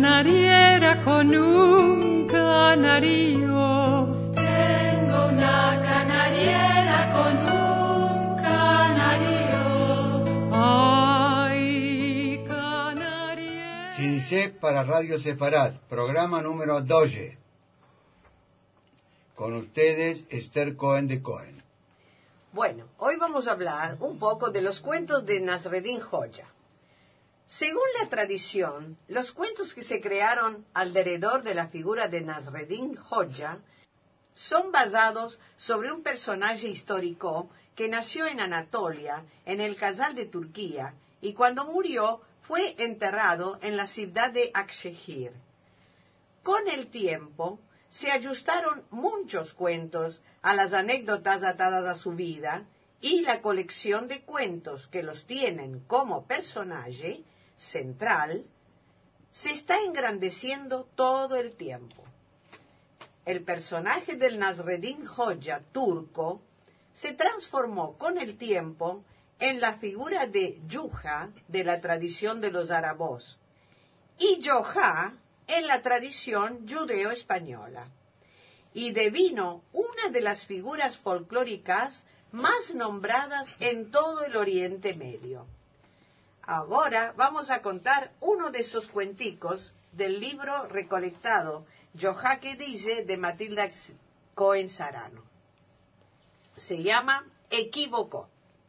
canariera con un canario. Tengo una canariera con un canario. Ay, canariera. CIDICEP para Radio Sefarad, programa número 12. Con ustedes, Esther Cohen de Cohen. Bueno, hoy vamos a hablar un poco de los cuentos de Nasreddin Hoja. Según la tradición, los cuentos que se crearon alrededor de la figura de Nasreddin Hoja son basados sobre un personaje histórico que nació en Anatolia, en el Khazar de Turquía, y cuando murió fue enterrado en la ciudad de Akşehir. Con el tiempo, se ajustaron muchos cuentos a las anécdotas atadas a su vida, y la colección de cuentos que los tienen como personaje central se está engrandeciendo todo el tiempo. El personaje del Nasreddin Hoja turco se transformó con el tiempo en la figura de Juha de la tradición de los árabes y Joha en la tradición judeo-española, y devino una de las figuras folclóricas más nombradas en todo el Oriente Medio. Ahora vamos a contar uno de esos cuenticos del libro recolectado Joha que dice de Matilda Cohen Sarano. Se llama Equívoco.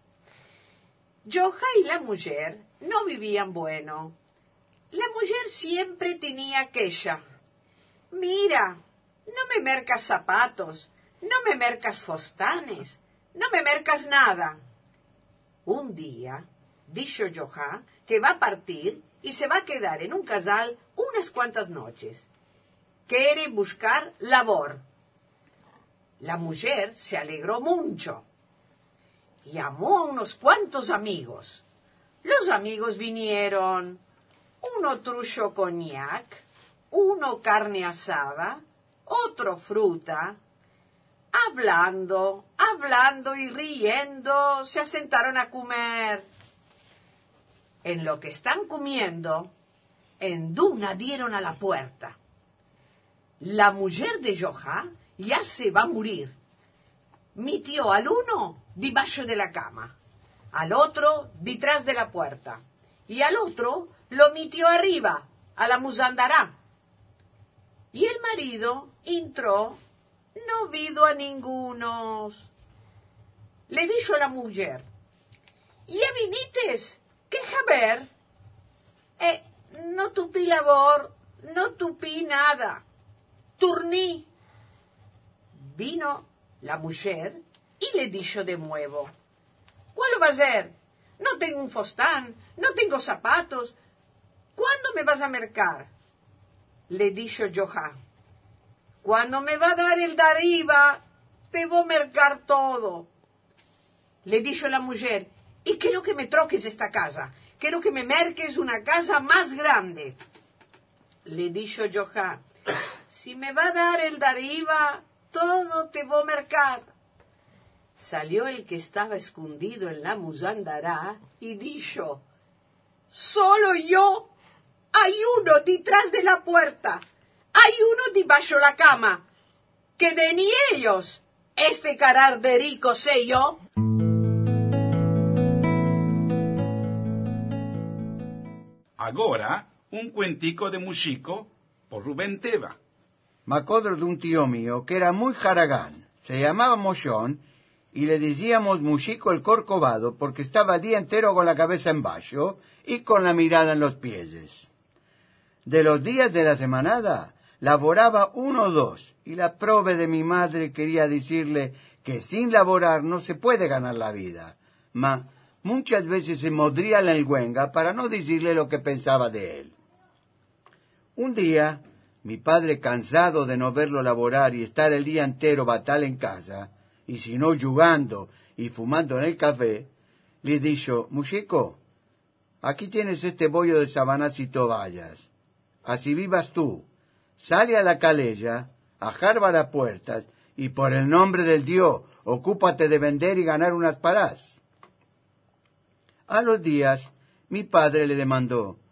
Joha y la mujer no vivían bueno. La mujer siempre tenía queja. Mira, no me mercas zapatos, no me mercas fostanes, no me mercas nada. Un día, dijo Joha que va a partir y se va a quedar en un casal unas cuantas noches. Quiere buscar labor. La mujer se alegró mucho. Llamó a unos cuantos amigos. Los amigos vinieron. Uno trucho coñac, uno carne asada, otro fruta. Hablando y riendo, se asentaron a comer. En lo que están comiendo, en duna dieron a la puerta. La mujer de Joha ya se va a morir. Metió al uno debajo de la cama, al otro detrás de la puerta, y al otro lo metió arriba, a la muzandará. Y el marido entró, no vido a ninguno. Le dijo a la mujer, ¿ya vinites? ¿Qué haber? No tupí labor, no tupí nada. Turní. Vino la mujer y le dijo de nuevo, ¿cuál va a ser? No tengo un fostán, no tengo zapatos. ¿Cuándo me vas a mercar? Le dijo Joha, cuando me va a dar el de arriba, te voy a mercar todo. Le dijo la mujer, y quiero que me troques esta casa, quiero que me merques una casa más grande. Le dijo Joha, si me va a dar el de arriba, todo te voy a mercar. Salió el que estaba escondido en la muzandará y dijo, solo yo. Hay uno detrás de la puerta, hay uno debajo la cama, que de ni ellos, este carar de rico sé yo. Agora, un cuentico de Muxico por Rubén Teva. Me acuerdo de un tío mío que era muy jaragán, se llamaba Mollón, y le decíamos Muxico el corcovado porque estaba el día entero con la cabeza en bajo y con la mirada en los pies. De los días de la semanada, laboraba 1 o 2, y la prove de mi madre quería decirle que sin laborar no se puede ganar la vida, ma muchas veces se modría la elgüenga para no decirle lo que pensaba de él. Un día, mi padre, cansado de no verlo laborar y estar el día entero batal en casa, y si no jugando y fumando en el café, le dijo, Muxico, aquí tienes este bollo de sabanas y toallas. Así vivas tú, sale a la calella, ajarba las puertas, y por el nombre del Dios, ocúpate de vender y ganar unas parás. A los días, mi padre le demandó,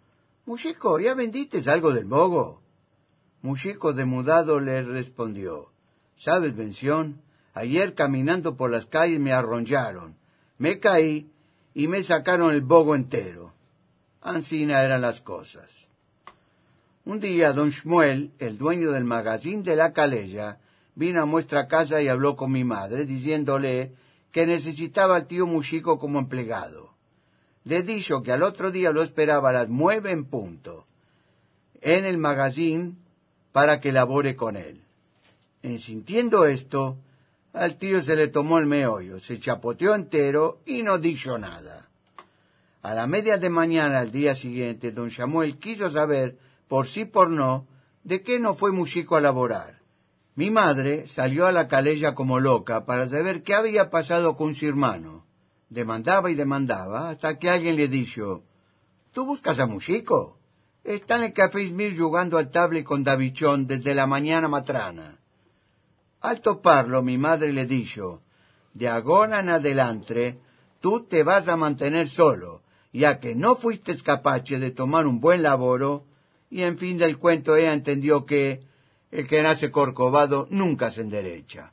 «Muxico, ¿ya vendiste algo del bogo?» Muxico demudado le respondió: «¿Sabes, Bención? Ayer caminando por las calles me arronllaron, me caí y me sacaron el bogo entero». Ansina eran las cosas. Un día don Shmuel, el dueño del magazín de la Calella, vino a nuestra casa y habló con mi madre, diciéndole que necesitaba al tío Muxico como empleado. Le dijo que al otro día lo esperaba a las 9 en punto, en el magazín, para que labore con él. En sintiendo esto, al tío se le tomó el meollo, se chapoteó entero y no dijo nada. A la media de mañana al día siguiente, don Samuel quiso saber, por sí por no, de qué no fue Muxico a laborar. Mi madre salió a la Calella como loca para saber qué había pasado con su hermano. Demandaba y demandaba, hasta que alguien le dijo: «¿Tú buscas a Muxico? Está en el Café Ismir jugando al table con Davichón desde la mañana matrana». Al toparlo, mi madre le dijo: «De agora en adelante, tú te vas a mantener solo, ya que no fuiste capaz de tomar un buen laboro». Y en fin del cuento ella entendió que el que nace corcovado nunca se enderecha.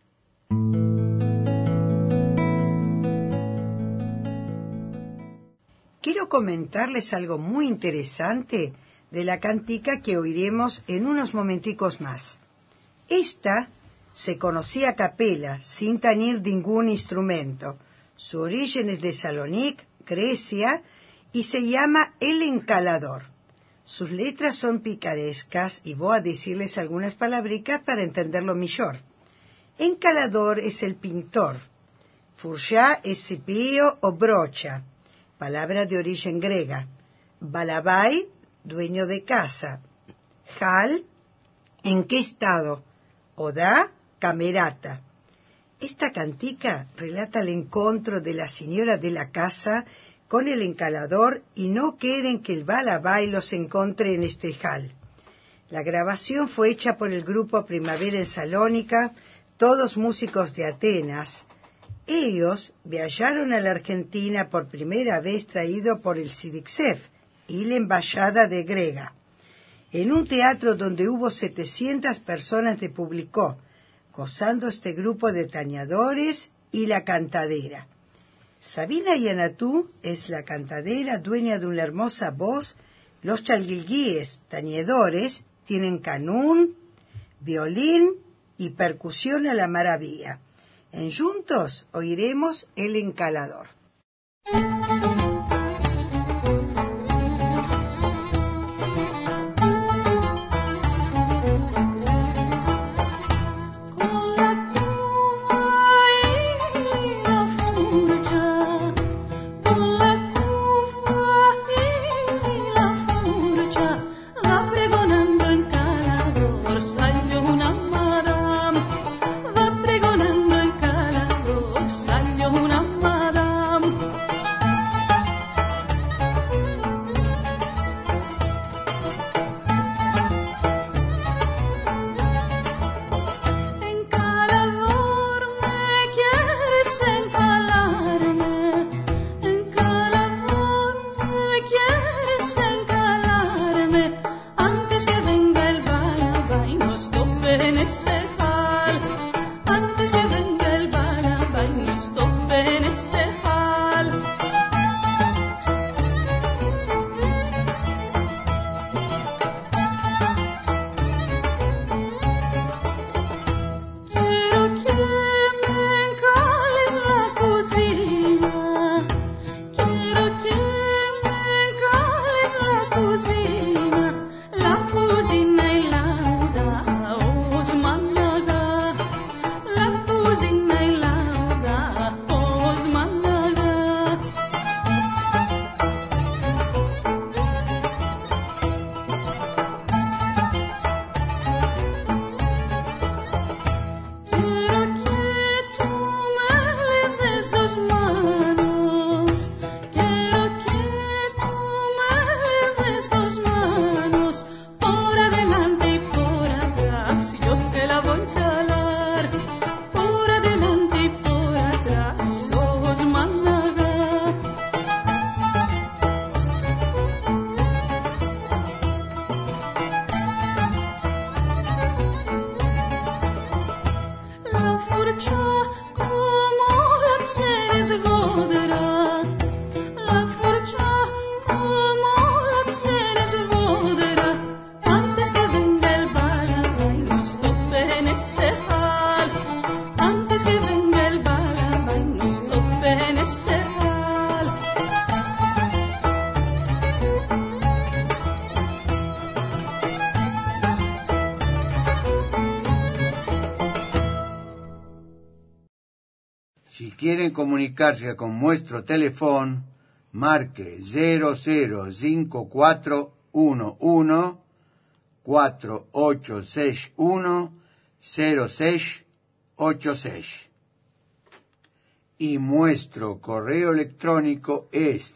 Quiero comentarles algo muy interesante de la cantica que oiremos en unos momenticos más. Esta se conocía a capela, sin tañir ningún instrumento. Su origen es de Salonic, Grecia, y se llama El Encalador. Sus letras son picarescas y voy a decirles algunas palabricas para entenderlo mejor. Encalador es el pintor. Furjá es cepillo o brocha, palabra de origen griega. Balabai, dueño de casa. Hal, ¿en qué estado? Odá, camerata. Esta cantica relata el encuentro de la señora de la casa con el encalador y no quieren que el balabai los encuentre en este hal. La grabación fue hecha por el grupo Primavera en Salónica, todos músicos de Atenas. Ellos viajaron a la Argentina por primera vez traído por el Sidixef y la embajada de Grega, en un teatro donde hubo 700 personas de público, gozando este grupo de tañadores y la cantadera. Sabina Yanatú es la cantadera, dueña de una hermosa voz. Los chalguilguíes, tañedores, tienen canún, violín y percusión a la maravilla. En juntos oiremos El Encalador. quieren comunicarse con nuestro teléfono, marque 005411 4861 0686. Y nuestro correo electrónico es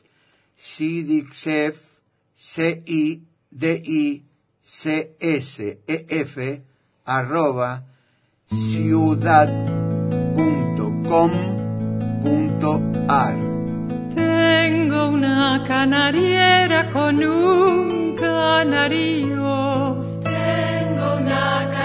cidicef@ciudad.com.ar. Tengo una canariera con un canario. Tengo una